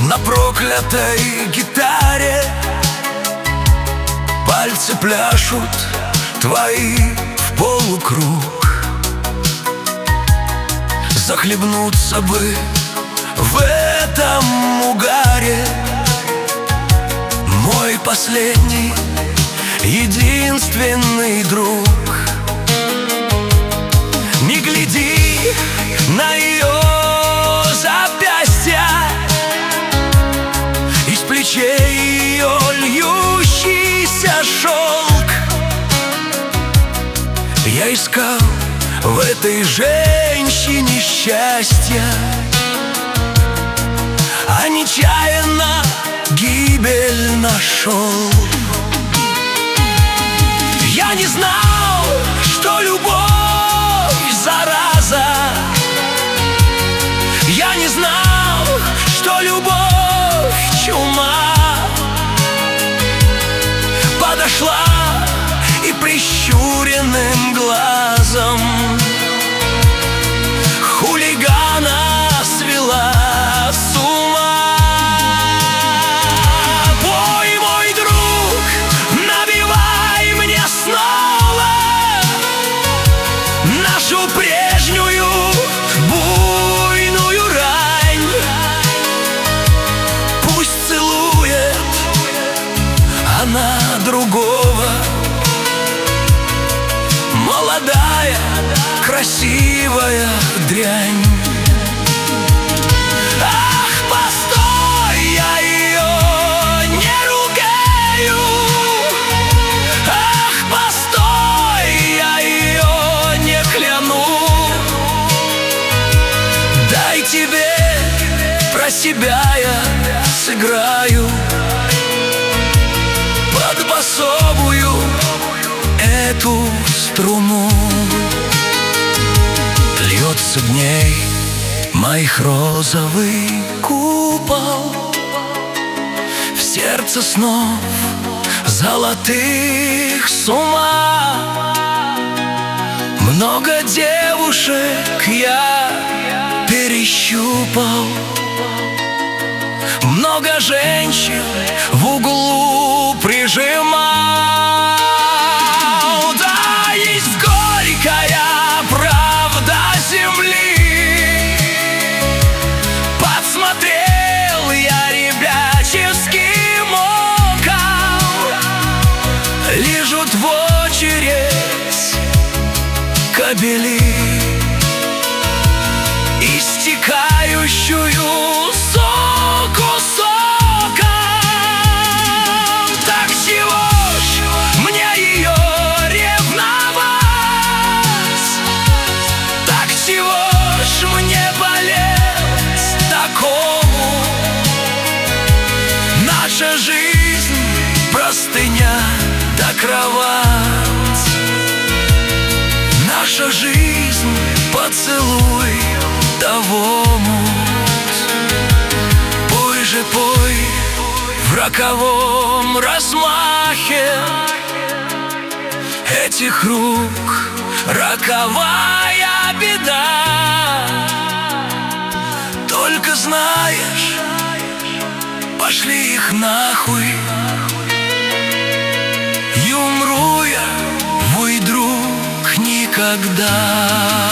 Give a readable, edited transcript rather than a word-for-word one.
на проклятой гитаре. Пальцы пляшут твои в полукруг. Захлебнуться бы в этом угаре. Мой последний, единственный друг. Не гляди на ее запястья, из плечей ее льющийся шелк. Я искал в этой женщине счастья, а нечаянно гибель нашел. Я не знал, что любовь зараза. Я не знал, что любовь чума. Подошла и прищуренным глазом хулигана свела с ума. Пой, мой друг, набивай мне снова нашу прежнюю буйную рань. Пусть целует она другого, молодая, красивая дрянь. Ах, постой, я ее не ругаю. Ах, постой, я ее не кляну. Дай тебе про себя я сыграю под басовую эту струну. Льется дней моих розовый купол, в сердце снов золотых с ума. Много девушек я перещупал, много женщин в углу прижимал. Да, есть горькая правда земли. Подсмотрел я ребяческий мокал, лижут в очередь кобели, истекающую соку соком. Так чего ж мне ее ревновать? Так чего ж мне болеть такому? Наша жизнь простыня да кровать. Наша жизнь поцелуй да омут. Пой же, пой в роковом размахе этих рук, роковая беда. Только знаешь, пошли их нахуй, и умру я, мой друг, никогда.